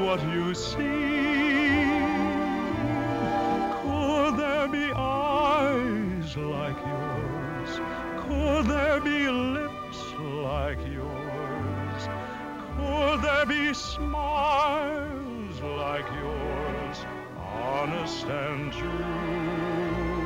what you see? Could there be eyes like yours? Could there be lips like yours? Could there be smiles like yours, honest and true?